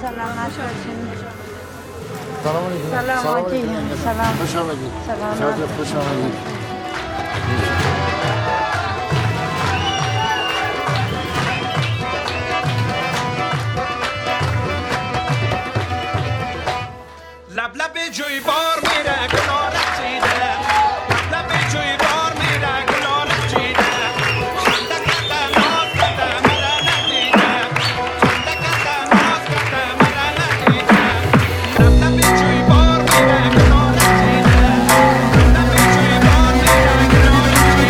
سلامت باشین. سلام علیکم. سلام علیکم. سلام. خوش آمدید. سلام. خوش آمدید. لب لب جوی بار میره گلال چیده، لب لب جوی بار میره گلال چیده، خنده کرده ناز کرده مرا ندیده، خنده کرده ناز کرده مرا ندیده، لب لب جوی بار میره گلال چیده، لب لب جوی بار میره گلال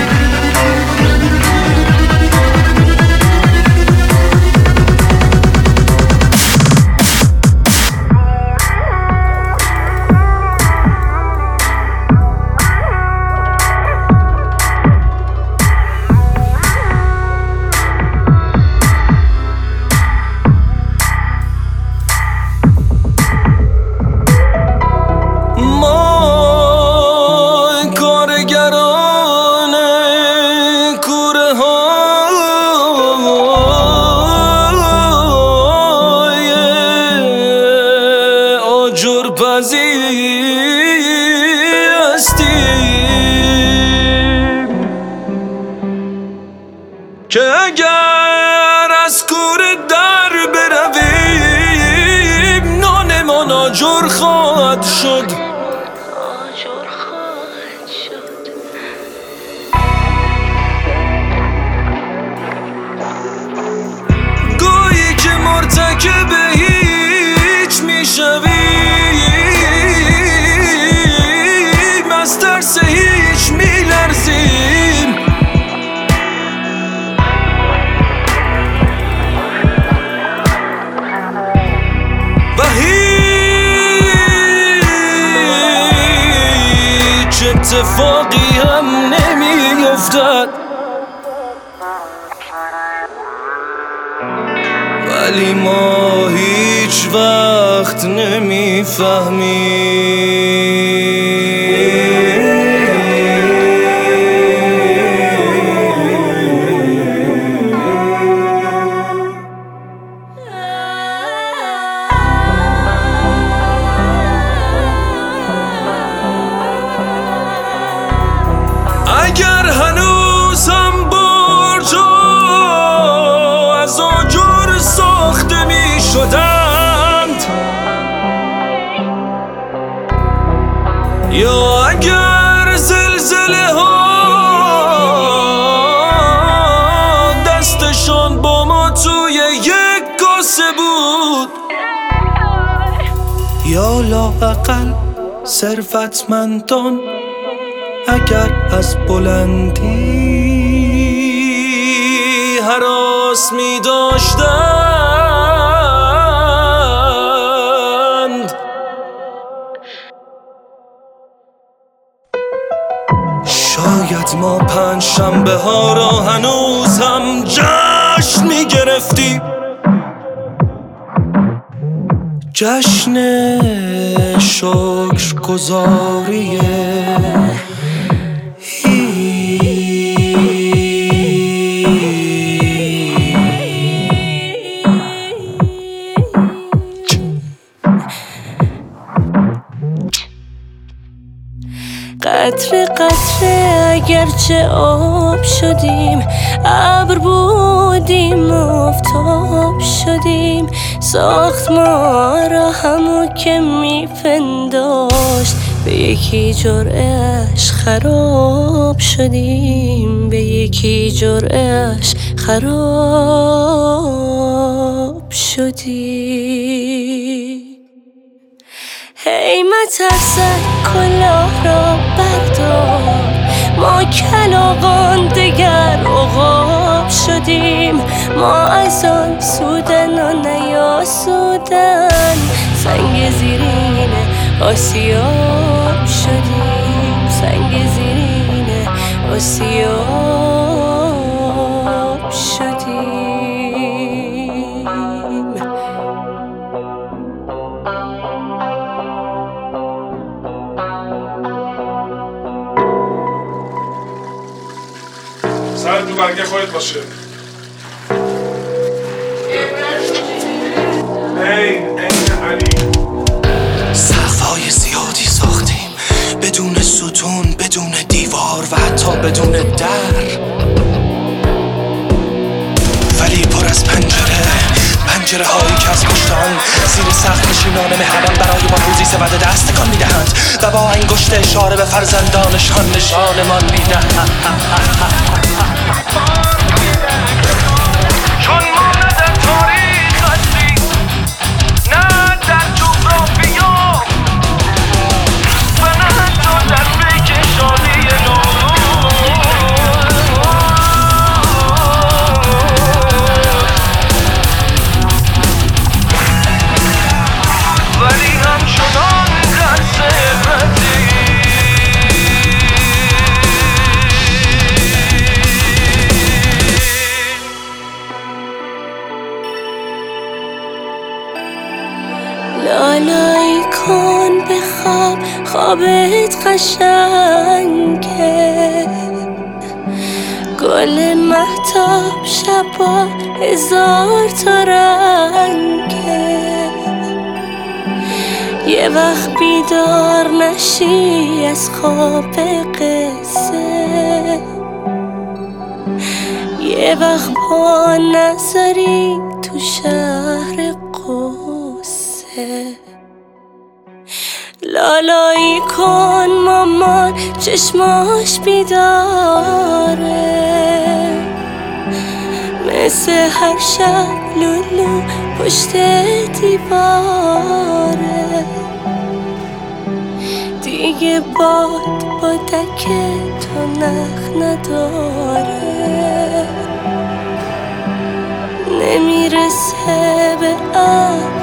که اگر از کوره در برویم نانمان آجر خواهد شد. گویی که مرتکب هیچ میشویم، از ترس هیچ میلرزیم، و هیچ اتفاقی هم نمیافتد، ولی ما هیچ وقت نمیفهمیم. اگر هنوزم برجا از آجر ساخته می شدند، یا اگر زلزله ها دستشان با ما توی یک کاسه بود، یا لااقل ثروتمندان اگر از بلندی هراس می داشتند، شاید ما پنجشنبه ها را هنوز هم جشن می گرفتیم، جشن شکرگزاری قطره قطره اگرچه آب شدیم، ابر بودیم آفتاب شدیم، ساخت ما را همو که میپنداشت، به یکی جرعه‌اش خراب شدیم، به یکی جرعه‌اش خراب شدیم. هی مترسک کلاه را بردار، ما کلاغان دگر عقاب شدیم، ما از آن سودن و نیاسودن، سنگ زیرین آسیاب شدیم، سنگ زیرین آسیاب شدیم. سرت تو برگه خودت باشه. این حتی بدون در، ولی پر از پنجره هایی که از پشتان زیر سقف نشینان مهربان برای ما روزی سبد دست تکان میدهند و با انگشت اشاره به فرزندانشان نشانمان میدهند. چون ما نه در تاریخ هستی نه در جغرافیا و نه حتی در بکشانی نو، ولی همچنان در ثروتی لالایی کن به خواب، خوابت قشنگه، گل مهتاب شبا 1000 تا رنگه. یه وقت بیدار نشی از خواب قصه، یه وقت پا نذاری تو شهر قصه. لالایی کن مامان چشماش بیداره، مثل هر شب لولو پشت دیواره. دیگه باد با دک تو نخ نداره، نمیرسه به